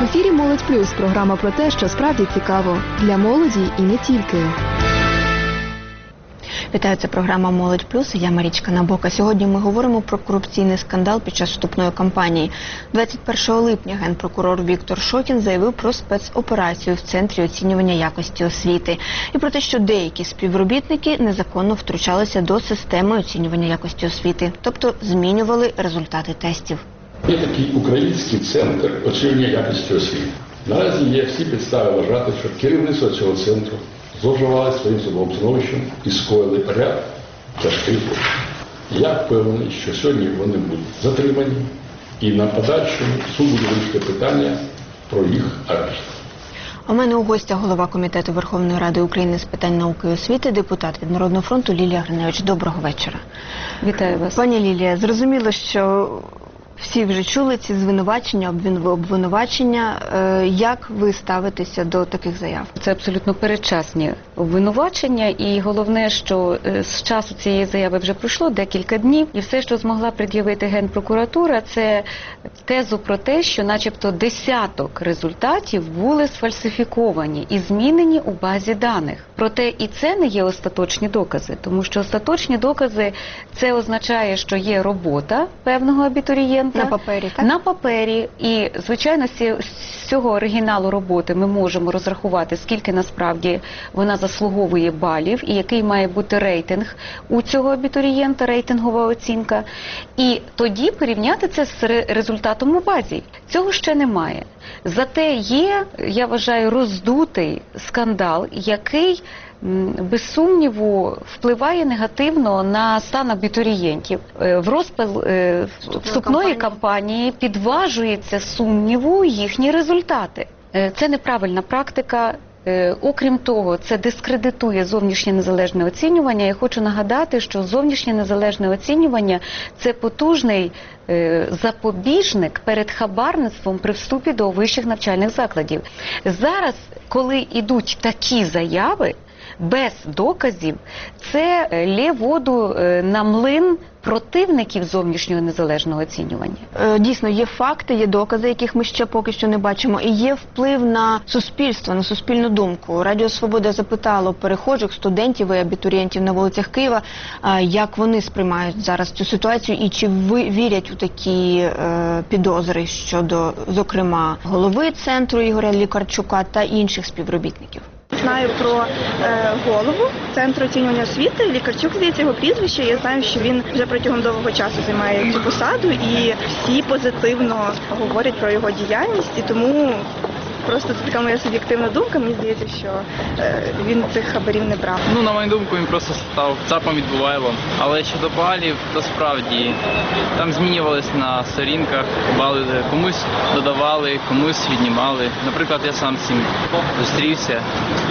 ефірі «Молодь Плюс» – програма про те, що справді цікаво. Для молоді і не тільки. Вітаю, це програма «Молодь Плюс» і я Марічка Набока. Сьогодні ми говоримо про корупційний скандал під час вступної кампанії. 21 липня генпрокурор Віктор Шокін заявив про спецоперацію в Центрі оцінювання якості освіти. І про те, що деякі співробітники незаконно втручалися до системи оцінювання якості освіти. Тобто змінювали результати тестів. Є такий український центр оцінювання якості освіти. Наразі є всі підстави вважати, що керівництво цього центру зловживали своїм судовим становищем і скоїли ряд тяжких злочинів. Я впевнений, що сьогодні вони будуть затримані і на подальшому суд буде вирішити питання про їх арешт. У мене у гостях голова Комітету Верховної Ради України з питань науки і освіти, депутат від Народного фронту Лілія Гриневич. Доброго вечора. Вітаю вас. Пані Лілія, зрозуміло, що всі вже чули ці звинувачення, обвинувачення. Як ви ставитеся до таких заяв? Це абсолютно передчасні обвинувачення, і головне, що з часу цієї заяви вже пройшло декілька днів, і все, що змогла пред'явити Генпрокуратура, це тезу про те, що начебто десяток результатів були сфальсифіковані і змінені у базі даних. Проте і це не є остаточні докази, тому що остаточні докази – це означає, що є робота певного абітурієнта, на папері, так? На папері. І, звичайно, з цього оригіналу роботи ми можемо розрахувати, скільки насправді вона заслуговує балів і який має бути рейтинг у цього абітурієнта, рейтингова оцінка. І тоді порівняти це з результатом у базі. Цього ще немає. Зате є, я вважаю, роздутий скандал, який без сумніву впливає негативно на стан абітурієнтів. В розпал вступної кампанії підважується сумніву їхні результати. Це неправильна практика. Окрім того, це дискредитує зовнішнє незалежне оцінювання. Я хочу нагадати, що зовнішнє незалежне оцінювання – це потужний запобіжник перед хабарництвом при вступі до вищих навчальних закладів. Зараз, коли йдуть такі заяви, без доказів, це лє воду на млин противників зовнішнього незалежного оцінювання. Дійсно, є факти, є докази, яких ми ще поки що не бачимо, і є вплив на суспільство, на суспільну думку. Радіо «Свобода» запитало перехожих, студентів і абітурієнтів на вулицях Києва, як вони сприймають зараз цю ситуацію і чи вірять у такі підозри щодо, зокрема, голови центру Ігоря Лікарчука та інших співробітників. Знаю про голову Центру оцінювання освіти, Лікарчук, здається, його прізвище. Я знаю, що він вже протягом довгого часу займає цю посаду і всі позитивно говорять про його діяльність. І тому просто це така моя суб'єктивна думка. Мені здається, що він цих хабарів не брав. Ну, на мою думку, він просто став ЦАПом від Булаєва. Але щодо балів, то справді там змінювалися на сторінках, бали комусь додавали, комусь віднімали. Наприклад, я сам з цим зустрівся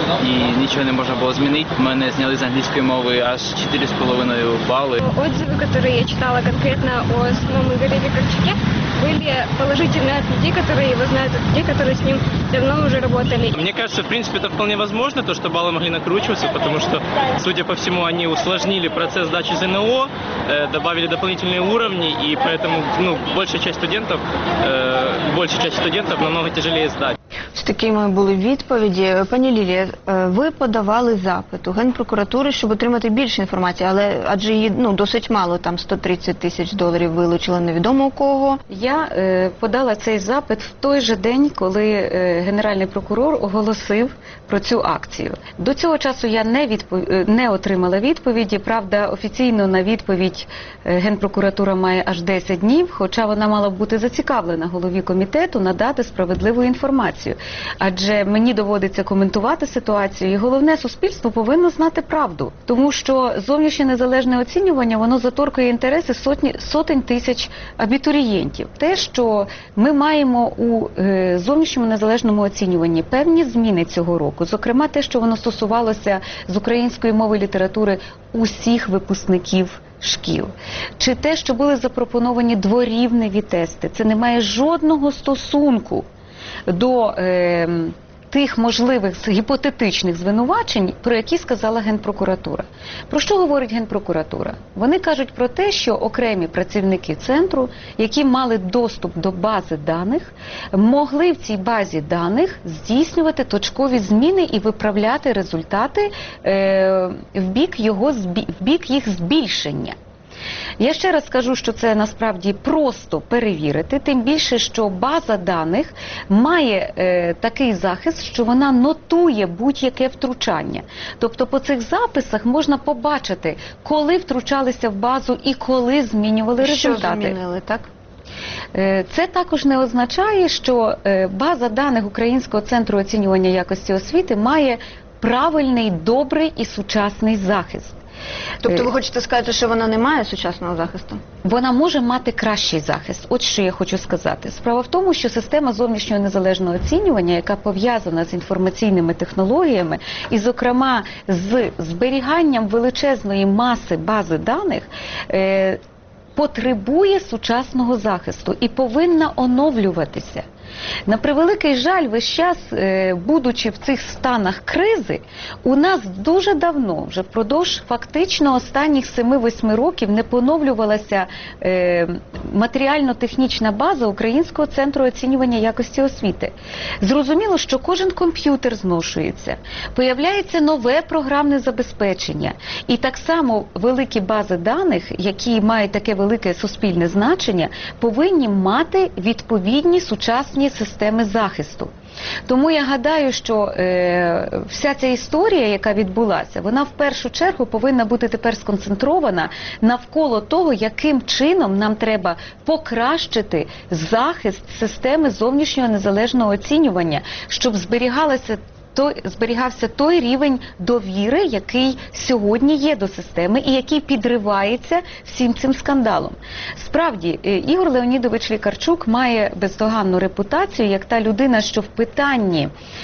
і нічого не можна було змінити. Мене зняли з англійської мови аж 4,5 бали. Отзывы, которые я читала конкретно о самом Игоре Ликарчуке, были положительные от людей, которые его знают, от людей, которые с ним давно уже работали. Мне кажется, в принципе, это вполне возможно, то, что баллы могли накручиваться, потому что, судя по всему, они усложнили процесс сдачи ЗНО, добавили дополнительные уровни, и поэтому большая часть студентов намного тяжелее сдать. Ось такими були відповіді. Пані Лілія, ви подавали запит у Генпрокуратури, щоб отримати більше інформації, але адже її досить мало, там $130 000 вилучили невідомо у кого. Я подала цей запит в той же день, коли Генеральний прокурор оголосив про цю акцію. До цього часу я не отримала відповіді. Правда, офіційно на відповідь Генпрокуратура має аж 10 днів, хоча вона мала б бути зацікавлена голові комітету надати справедливу інформацію. Адже мені доводиться коментувати ситуацію, і головне, суспільство повинно знати правду. Тому що зовнішнє незалежне оцінювання, воно заторкує інтереси сотень тисяч абітурієнтів. Те, що ми маємо у зовнішньому незалежному оцінюванні певні зміни цього року, зокрема те, що воно стосувалося з української мови і літератури усіх випускників шкіл. Чи те, що були запропоновані дворівневі тести, це не має жодного стосунку до тих можливих гіпотетичних звинувачень, про які сказала Генпрокуратура. Про що говорить Генпрокуратура? Вони кажуть про те, що окремі працівники центру, які мали доступ до бази даних, могли в цій базі даних здійснювати точкові зміни і виправляти результати в бік їх збільшення. Я ще раз скажу, що це насправді просто перевірити, тим більше, що база даних має такий захист, що вона нотує будь-яке втручання. Тобто по цих записах можна побачити, коли втручалися в базу і коли змінювали результати. Що змінили, так? Це також не означає, що база даних Українського центру оцінювання якості освіти має правильний, добрий і сучасний захист. Тобто ви хочете сказати, що вона не має сучасного захисту? Вона може мати кращий захист. От що я хочу сказати. Справа в тому, що система зовнішнього незалежного оцінювання, яка пов'язана з інформаційними технологіями і, зокрема, з зберіганням величезної маси бази даних, потребує сучасного захисту і повинна оновлюватися. На превеликий жаль, весь час, будучи в цих станах кризи, у нас дуже давно, вже впродовж фактично останніх 7-8 років не поновлювалася матеріально-технічна база Українського центру оцінювання якості освіти. Зрозуміло, що кожен комп'ютер зношується, появляється нове програмне забезпечення. І так само великі бази даних, які мають таке велике суспільне значення, повинні мати відповідні сучасні системи захисту. Тому я гадаю, що вся ця історія, яка відбулася, вона в першу чергу повинна бути тепер сконцентрована навколо того, яким чином нам треба покращити захист системи зовнішнього незалежного оцінювання, щоб зберігався той рівень довіри, який сьогодні є до системи і який підривається всім цим скандалом. Справді, Ігор Леонідович Лікарчук має бездоганну репутацію як та людина, що в питанні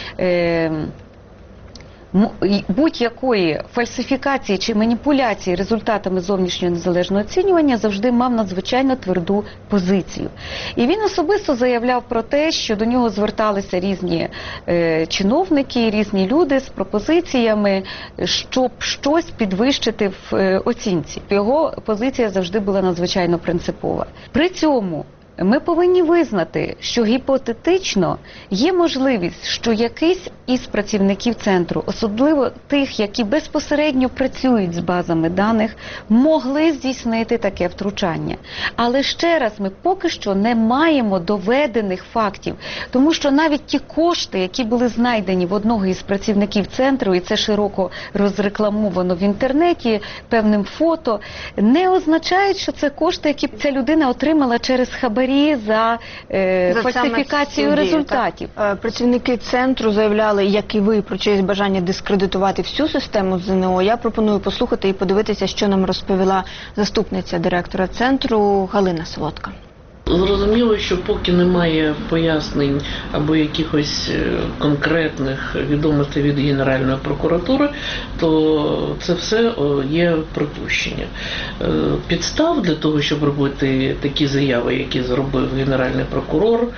будь-якої фальсифікації чи маніпуляції результатами зовнішнього незалежного оцінювання завжди мав надзвичайно тверду позицію. І він особисто заявляв про те, що до нього зверталися різні чиновники, різні люди з пропозиціями, щоб щось підвищити в оцінці. Його позиція завжди була надзвичайно принципова. При цьому ми повинні визнати, що гіпотетично є можливість, що якийсь із працівників центру, особливо тих, які безпосередньо працюють з базами даних, могли здійснити таке втручання. Але ще раз, ми поки що не маємо доведених фактів, тому що навіть ті кошти, які були знайдені в одного із працівників центру, і це широко розрекламовано в інтернеті певним фото, не означають, що це кошти, які ця людина отримала через хабарі за фальсифікацію результатів. Працівники центру заявляли, як і ви, про чиєсь бажання дискредитувати всю систему ЗНО. Я пропоную послухати і подивитися, що нам розповіла заступниця директора центру Галина Солодка. Зрозуміло, що поки немає пояснень або якихось конкретних відомостей від Генеральної прокуратури, то це все є припущення. Підстав для того, щоб робити такі заяви, які зробив Генеральний прокурор,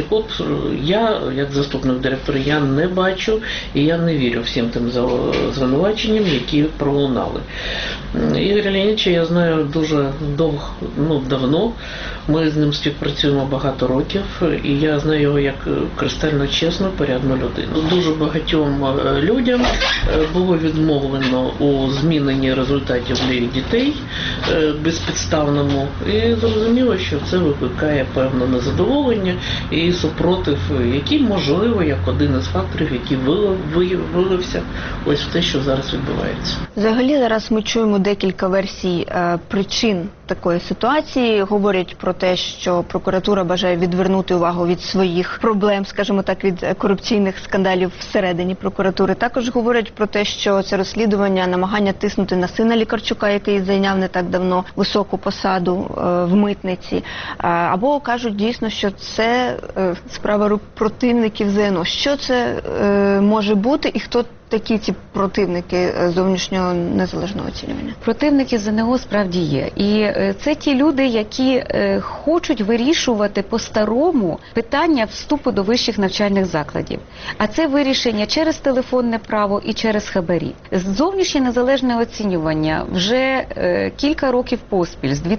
я, як заступник директора, я не бачу і я не вірю всім тим звинуваченням, які пролунали. Ігоря Леонідовича я знаю дуже давно, ми з ним співпрацюємо багато років, і я знаю його як кристально чесну, порядну людину. Дуже багатьом людям було відмовлено у зміненні результатів для дітей безпідставному, і зрозуміло, що це викликає певне незадоволення і супротив, який, можливо, як один із факторів, який вилився ось в те, що зараз відбувається. Взагалі зараз ми чуємо декілька версій причин такої ситуації. Говорять про те, що прокуратура бажає відвернути увагу від своїх проблем, скажімо так, від корупційних скандалів всередині прокуратури. Також говорять про те, що це розслідування, намагання тиснути на сина Лікарчука, який зайняв не так давно високу посаду в митниці. Або кажуть дійсно, що це справа рук противників ЗНО. Що це може бути і хто такі ці противники зовнішнього незалежного оцінювання? Противники ЗНО справді є. І це ті люди, які хочуть вирішувати по-старому питання вступу до вищих навчальних закладів. А це вирішення через телефонне право і через хабарі. Зовнішнє незалежне оцінювання вже кілька років поспіль. З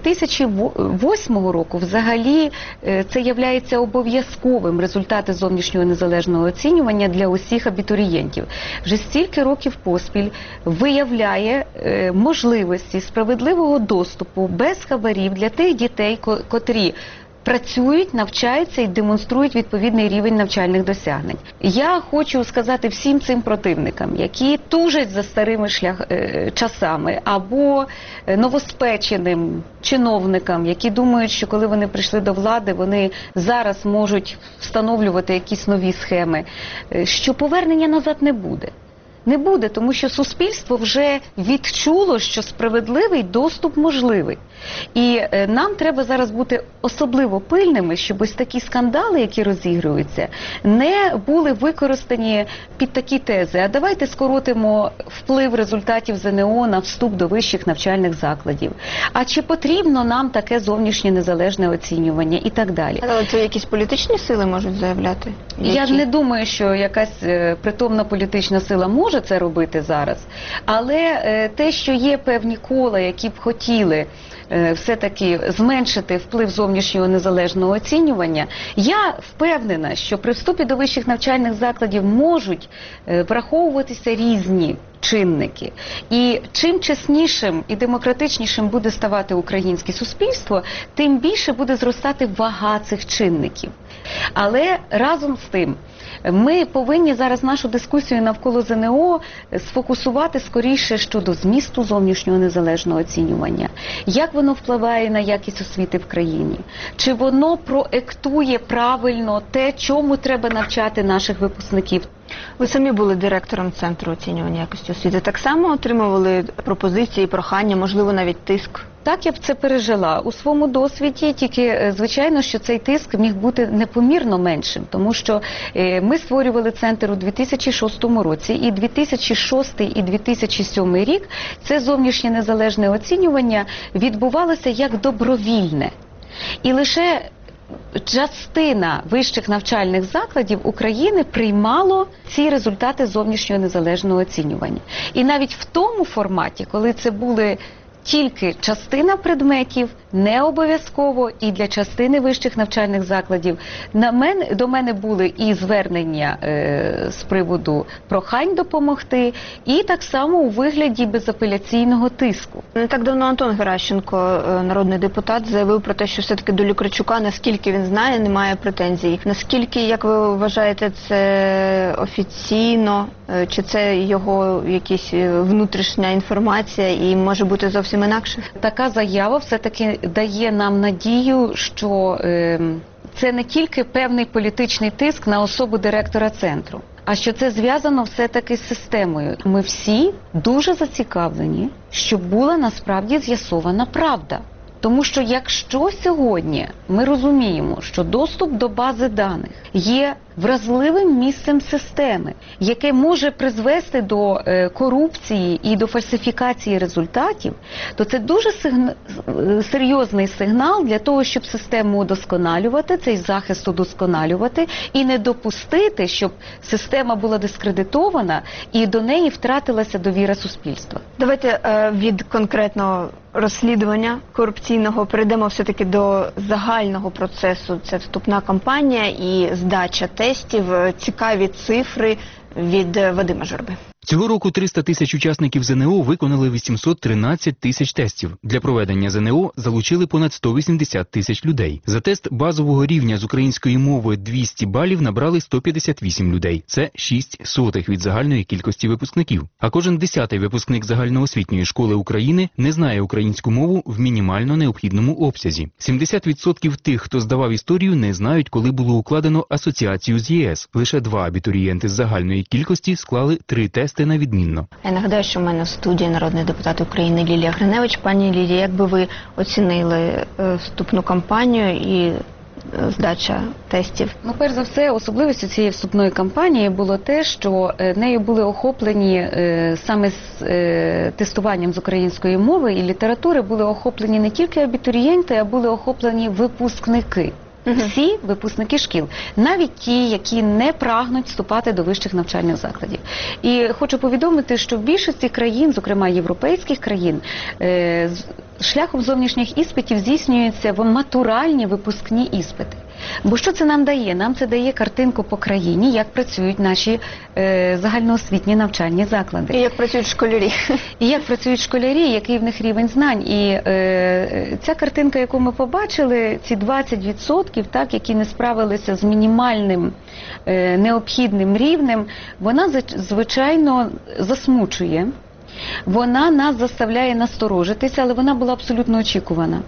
2008 року взагалі це являється обов'язковим, результати зовнішнього незалежного оцінювання для усіх абітурієнтів. Вже стільки років поспіль виявляє можливості справедливого доступу без хабарів для тих дітей, котрі працюють, навчаються і демонструють відповідний рівень навчальних досягнень. Я хочу сказати всім цим противникам, які тужать за старими часами, або новоспеченим чиновникам, які думають, що коли вони прийшли до влади, вони зараз можуть встановлювати якісь нові схеми, що повернення назад не буде. Не буде, тому що суспільство вже відчуло, що справедливий доступ можливий. І нам треба зараз бути особливо пильними, щоб ось такі скандали, які розігруються, не були використані під такі тези. А давайте скоротимо вплив результатів ЗНО на вступ до вищих навчальних закладів. А чи потрібно нам таке зовнішнє незалежне оцінювання і так далі. Але це якісь політичні сили можуть заявляти? Я не думаю, що якась притомна політична сила може це робити зараз. Але те, що є певні кола, які б хотіли все-таки зменшити вплив зовнішнього незалежного оцінювання, я впевнена, що при вступі до вищих навчальних закладів можуть враховуватися різні чинники. І чим чеснішим і демократичнішим буде ставати українське суспільство, тим більше буде зростати вага цих чинників. Але разом з тим, ми повинні зараз нашу дискусію навколо ЗНО сфокусувати скоріше щодо змісту зовнішнього незалежного оцінювання. Як воно впливає на якість освіти в країні? Чи воно проектує правильно те, чому треба навчати наших випускників? Ви самі були директором Центру оцінювання якості освіти. Так само отримували пропозиції, прохання, можливо, навіть тиск? Так, я б це пережила у своєму досвіді, тільки, звичайно, що цей тиск міг бути непомірно меншим, тому що ми створювали центр у 2006 році, і 2006 і 2007 рік це зовнішнє незалежне оцінювання відбувалося як добровільне. І лише частина вищих навчальних закладів України приймало ці результати зовнішнього незалежного оцінювання. І навіть в тому форматі, коли це були тільки частина предметів, не обов'язково, і для частини вищих навчальних закладів. До мене були і звернення з приводу прохань допомогти, і так само у вигляді безапеляційного тиску. Не так давно Антон Геращенко, народний депутат, заявив про те, що все-таки до Лікарчука, наскільки він знає, немає претензій. Наскільки, як ви вважаєте, це офіційно, чи це його якась внутрішня інформація і може бути зовсім інакше? Така заява все-таки дає нам надію, що це не тільки певний політичний тиск на особу директора центру, а що це зв'язано все-таки з системою. Ми всі дуже зацікавлені, щоб була насправді з'ясована правда. Тому що якщо сьогодні ми розуміємо, що доступ до бази даних є вразливим місцем системи, яке може призвести до корупції і до фальсифікації результатів, то це дуже серйозний сигнал для того, щоб систему удосконалювати, цей захист удосконалювати і не допустити, щоб система була дискредитована і до неї втратилася довіра суспільства. Давайте від конкретного розслідування корупційного перейдемо все-таки до загального процесу. Це вступна кампанія і здача тестів. Цікаві цифри від Вадима Журби. Цього року 300 тисяч учасників ЗНО виконали 813 тисяч тестів. Для проведення ЗНО залучили понад 180 тисяч людей. За тест базового рівня з української мови 200 балів набрали 158 людей. Це 0,06 від загальної кількості випускників. А кожен 10-й випускник загальноосвітньої школи України не знає українську мову в мінімально необхідному обсязі. 70% тих, хто здавав історію, не знають, коли було укладено асоціацію з ЄС. Лише 2 абітурієнти з загальної кількості склали 3 тести на відмінно. Я нагадаю, що в мене в студії народний депутат України Лілія Гриневич. Пані Лілія, як би ви оцінили вступну кампанію і здача тестів? Ну, перш за все, особливістю цієї вступної кампанії було те, що нею були охоплені саме з тестуванням з української мови і літератури були охоплені не тільки абітурієнти, а були охоплені випускники. Всі випускники шкіл, навіть ті, які не прагнуть вступати до вищих навчальних закладів. І хочу повідомити, що в більшості країн, зокрема європейських країн, шляхом зовнішніх іспитів здійснюються матуральні випускні іспити. Бо що це нам дає? Нам це дає картинку по країні, як працюють наші загальноосвітні навчальні заклади. І як працюють школярі. І як працюють школярі, який в них рівень знань. І ця картинка, яку ми побачили, ці 20%, так, які не справилися з мінімальним необхідним рівнем, вона, звичайно, засмучує. Вона нас заставляє насторожитися, але вона була абсолютно очікувана.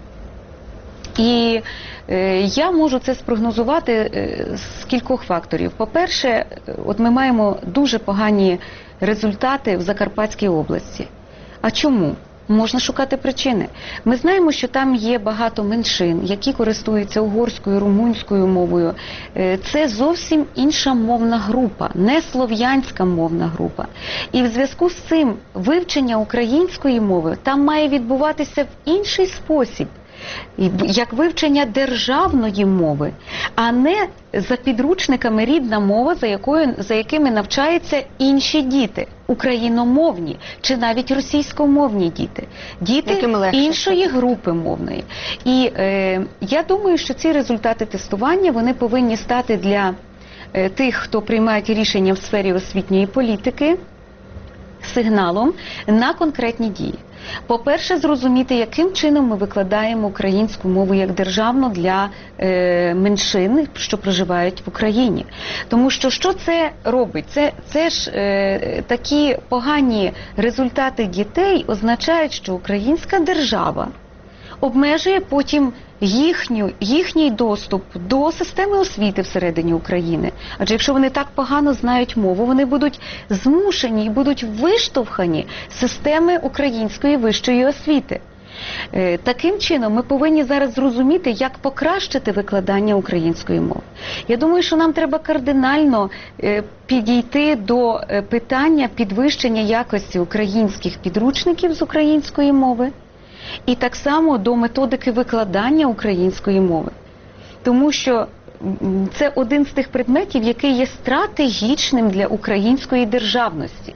І я можу це спрогнозувати з кількох факторів. По-перше, от ми маємо дуже погані результати в Закарпатській області. А чому? Можна шукати причини. Ми знаємо, що там є багато меншин, які користуються угорською, румунською мовою. Це зовсім інша мовна група, не слов'янська мовна група. І в зв'язку з цим вивчення української мови там має відбуватися в інший спосіб, як вивчення державної мови, а не за підручниками рідна мова, за якими навчаються інші діти, україномовні чи навіть російськомовні діти, діти іншої групи мовної. І я думаю, що ці результати тестування, вони повинні стати для тих, хто приймає рішення в сфері освітньої політики, сигналом на конкретні дії. По-перше, зрозуміти, яким чином ми викладаємо українську мову як державну для меншин, що проживають в Україні. Тому що це робить? Це ж такі погані результати дітей означають, що українська держава обмежує потім їхній доступ до системи освіти всередині України. Адже якщо вони так погано знають мову, вони будуть змушені і будуть виштовхані з системи української вищої освіти. Таким чином, ми повинні зараз зрозуміти, як покращити викладання української мови. Я думаю, що нам треба кардинально підійти до питання підвищення якості українських підручників з української мови, і так само до методики викладання української мови. Тому що це один з тих предметів, який є стратегічним для української державності.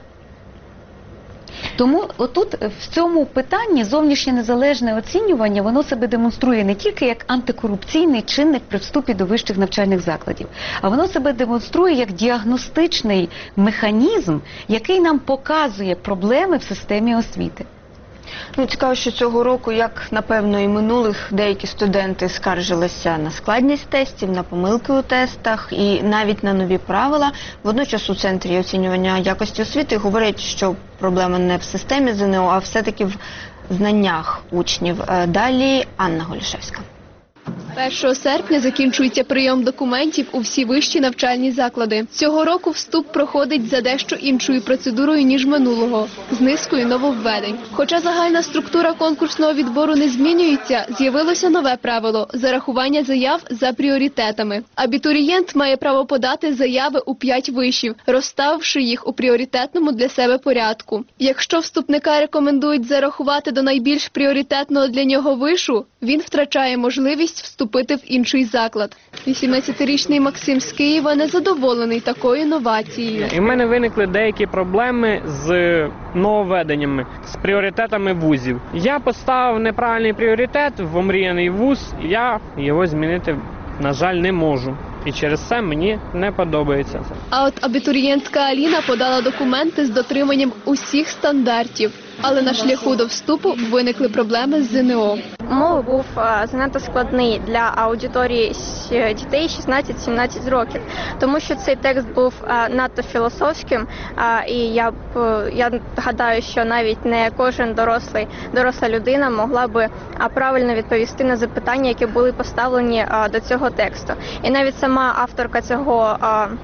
Тому отут в цьому питанні зовнішнє незалежне оцінювання, воно себе демонструє не тільки як антикорупційний чинник при вступі до вищих навчальних закладів, а воно себе демонструє як діагностичний механізм, який нам показує проблеми в системі освіти. Ну, цікаво, що цього року, як, напевно, і минулих, деякі студенти скаржилися на складність тестів, на помилки у тестах і навіть на нові правила. Водночас у Центрі оцінювання якості освіти говорять, що проблема не в системі ЗНО, а все-таки в знаннях учнів. Далі Анна Голішевська. 1 серпня закінчується прийом документів у всі вищі навчальні заклади. Цього року вступ проходить за дещо іншою процедурою, ніж минулого, з низкою нововведень. Хоча загальна структура конкурсного відбору не змінюється, з'явилося нове правило – зарахування заяв за пріоритетами. Абітурієнт має право подати заяви у 5 вишів, розставивши їх у пріоритетному для себе порядку. Якщо вступника рекомендують зарахувати до найбільш пріоритетного для нього вишу, він втрачає можливість вступити в інший заклад. 18-річний Максим з Києва незадоволений такою новацією. І в мене виникли деякі проблеми з нововведеннями, з пріоритетами вузів. Я поставив неправильний пріоритет в омріяний вуз, я його змінити, на жаль, не можу. І через це мені не подобається це. А от абітурієнтка Аліна подала документи з дотриманням усіх стандартів. Але на шляху до вступу виникли проблеми з ЗНО. Мова був занадто складний для аудиторії дітей 16-17 років, тому що цей текст був надто філософським, і я гадаю, що навіть не кожен доросла людина могла би правильно відповісти на запитання, які були поставлені до цього тексту. І навіть сама авторка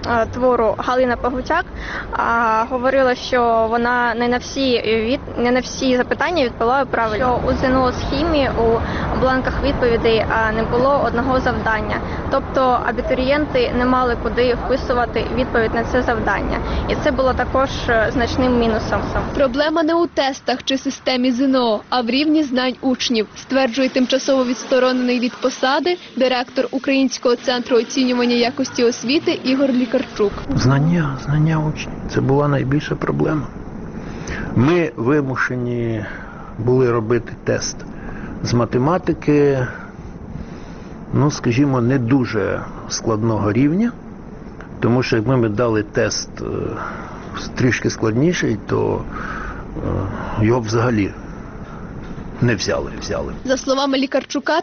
твору Галина Погутяк говорила, що вона не на всі запитання відповіла правильно. Що у ЗНО з хімії у бланках відповідей не було одного завдання. Тобто абітурієнти не мали куди вписувати відповідь на це завдання. І це було також значним мінусом. Проблема не у тестах чи системі ЗНО, а в рівні знань учнів, стверджує тимчасово відсторонений від посади директор Українського центру оцінювання якості освіти Ігор Лікарчук. Знання учнів – це була найбільша проблема. Ми вимушені були робити тест з математики, скажімо, не дуже складного рівня, тому що якби ми дали тест трішки складніший, то його взагалі не взяли. За словами Лікарчука,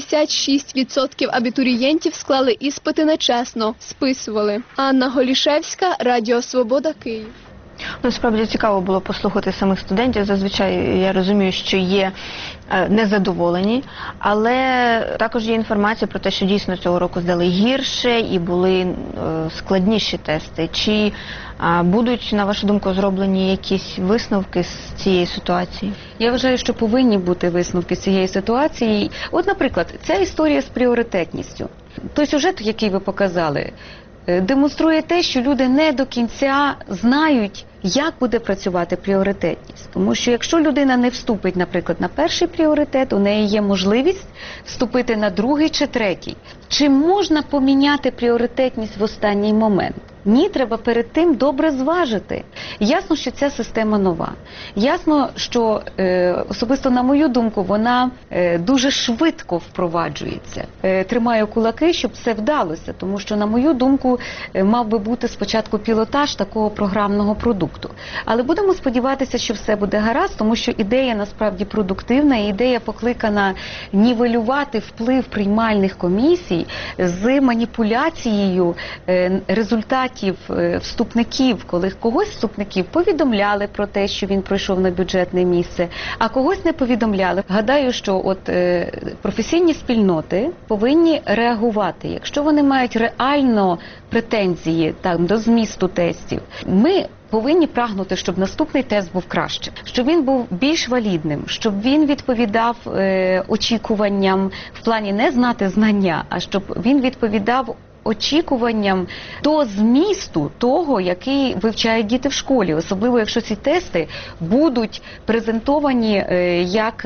76% абітурієнтів склали іспити нечесно, списували. Анна Голішевська, Радіо Свобода, Київ. Справді цікаво було послухати самих студентів. Зазвичай я розумію, що є незадоволені, але також є інформація про те, що дійсно цього року здали гірше і були складніші тести. Чи будуть, на вашу думку, зроблені якісь висновки з цієї ситуації? Я вважаю, що повинні бути висновки з цієї ситуації. От, наприклад, ця історія з пріоритетністю. Той сюжет, який ви показали, демонструє те, що люди не до кінця знають, як буде працювати пріоритетність. Тому що якщо людина не вступить, наприклад, на перший пріоритет, у неї є можливість вступити на другий чи третій. Чи можна поміняти пріоритетність в останній момент? Ні, треба перед тим добре зважити. Ясно, що ця система нова. Ясно, що, особисто на мою думку, вона дуже швидко впроваджується. Тримаю кулаки, щоб все вдалося, тому що, на мою думку, мав би бути спочатку пілотаж такого програмного продукту. Але будемо сподіватися, що все буде гаразд, тому що ідея насправді продуктивна, і ідея покликана нівелювати вплив приймальних комісій з маніпуляцією результатів вступників, коли когось вступників повідомляли про те, що він пройшов на бюджетне місце, а когось не повідомляли. Гадаю, що професійні спільноти повинні реагувати. Якщо вони мають реально претензії до змісту тестів, ми повинні прагнути, щоб наступний тест був кращим, щоб він був більш валідним, щоб він відповідав очікуванням в плані не знати знання, а щоб він відповідав очікуванням до змісту того, який вивчають діти в школі, особливо якщо ці тести будуть презентовані як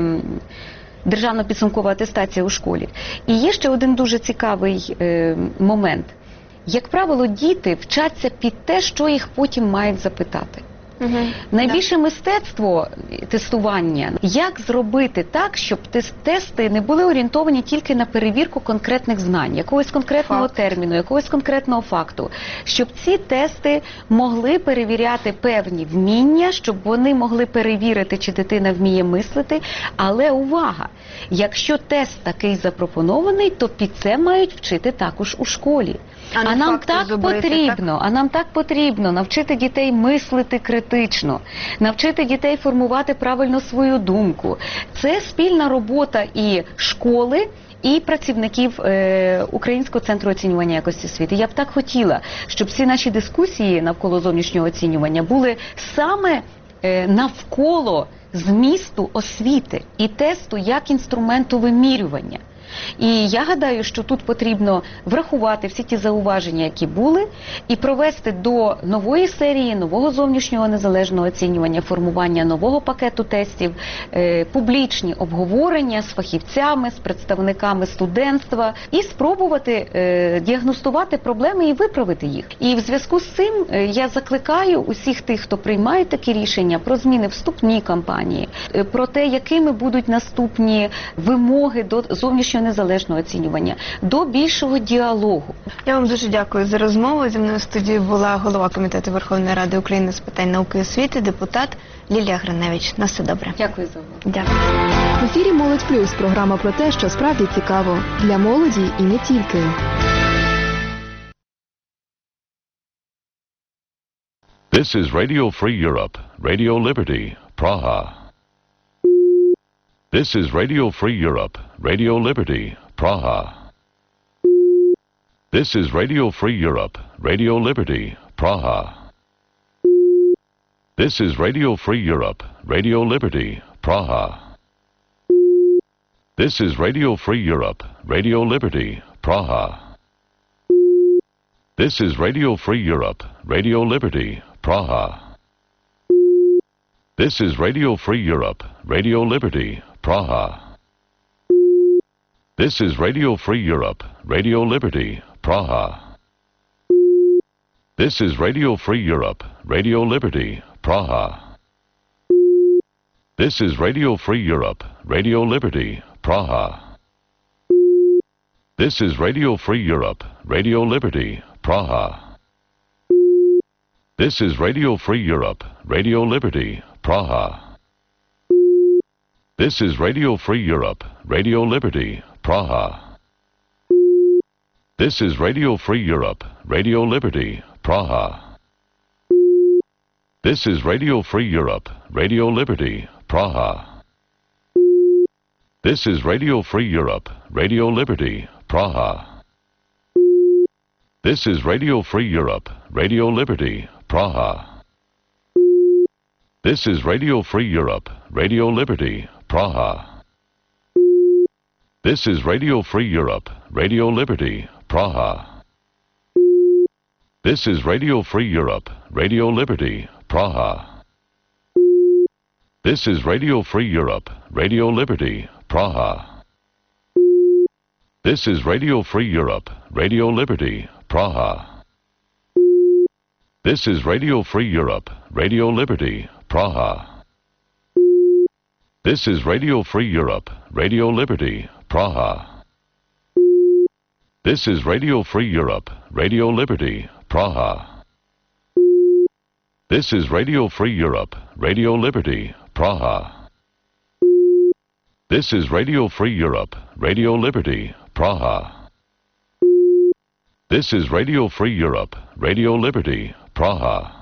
державна підсумкова атестація у школі. І є ще один дуже цікавий момент. Як правило, діти вчаться під те, що їх потім мають запитати. Найбільше мистецтво тестування, як зробити так, щоб тести не були орієнтовані тільки на перевірку конкретних знань, якогось конкретного терміну, якогось конкретного факту, щоб ці тести могли перевіряти певні вміння, щоб вони могли перевірити, чи дитина вміє мислити, але увага! Якщо тест такий запропонований, то під це мають вчити також у школі. А нам так потрібно навчити дітей мислити критично, навчити дітей формувати правильно свою думку. Це спільна робота і школи, і працівників Українського центру оцінювання якості освіти. Я б так хотіла, щоб всі наші дискусії навколо зовнішнього оцінювання були саме навколо змісту освіти і тесту як інструменту вимірювання. І я гадаю, що тут потрібно врахувати всі ті зауваження, які були, і провести до нової серії, нового зовнішнього незалежного оцінювання, формування нового пакету тестів, публічні обговорення з фахівцями, з представниками студентства і спробувати діагностувати проблеми і виправити їх. І в зв'язку з цим я закликаю усіх тих, хто приймає такі рішення про зміни вступні кампанії, про те, якими будуть наступні вимоги до зовнішнього незалежного оцінювання, до більшого діалогу. Я вам дуже дякую за розмову. Зі мною в студії була голова Комітету Верховної Ради України з питань науки і освіти, депутат Лілія Гриневич. На все добре. Дякую за увагу. Дякую. В ефірі «Молодь Плюс» – програма про те, що справді цікаво для молоді і не тільки. This is Radio Free Europe, Radio Liberty, Praha. This is Radio Free Europe, Radio Liberty, Praha. This is Radio Free Europe, Radio Liberty, Praha. This is Radio Free Europe, Radio Liberty, Praha. This is Radio Free Europe, Radio Liberty, Praha. This is Radio Free Europe, Radio Liberty, Praha. This is Radio Free Europe, Radio Liberty, Praha. This is Radio Free Europe, Radio Liberty, Praha. This is Radio Free Europe, Radio Liberty, Praha. This is Radio Free Europe, Radio Liberty, Praha. This is Radio Free Europe, Radio Liberty, Praha. This is Radio Free Europe, Radio Liberty, Praha. This is Radio Free Europe, Radio Liberty, Praha. This is Radio Free Europe, Radio Liberty, Praha. This is Radio Free Europe, Radio Liberty, Praha. This is Radio Free Europe, Radio Liberty, Praha. This is Radio Free Europe, Radio Liberty, Praha. This is Radio Free Europe, Radio Liberty, Praha. This is Radio Free Europe, Radio Liberty, Praha. This is Radio Free Europe, Radio Liberty, Praha. This is Radio Free Europe, Radio Liberty, Praha. This is Radio Free Europe, Radio Liberty, Praha. This is Radio Free Europe, Radio Liberty, Praha. This is Radio Free Europe, Radio Liberty, Praha. This is Radio Free Europe, Radio Liberty, Praha. This is Radio Free Europe, Radio Liberty, Praha. This is Radio Free Europe, Radio Liberty, Praha. This is Radio Free Europe, Radio Liberty, Praha.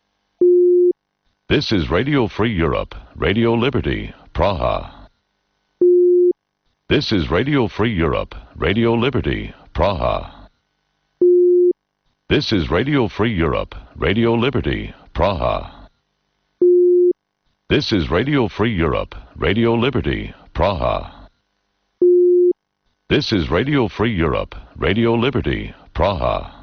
This is Radio Free Europe, Radio Liberty, Praha. This is Radio Free Europe, Radio Liberty, Praha. This is Radio Free Europe, Radio Liberty, Praha. This is Radio Free Europe, Radio Liberty, Praha. This is Radio Free Europe, Radio Liberty, Praha.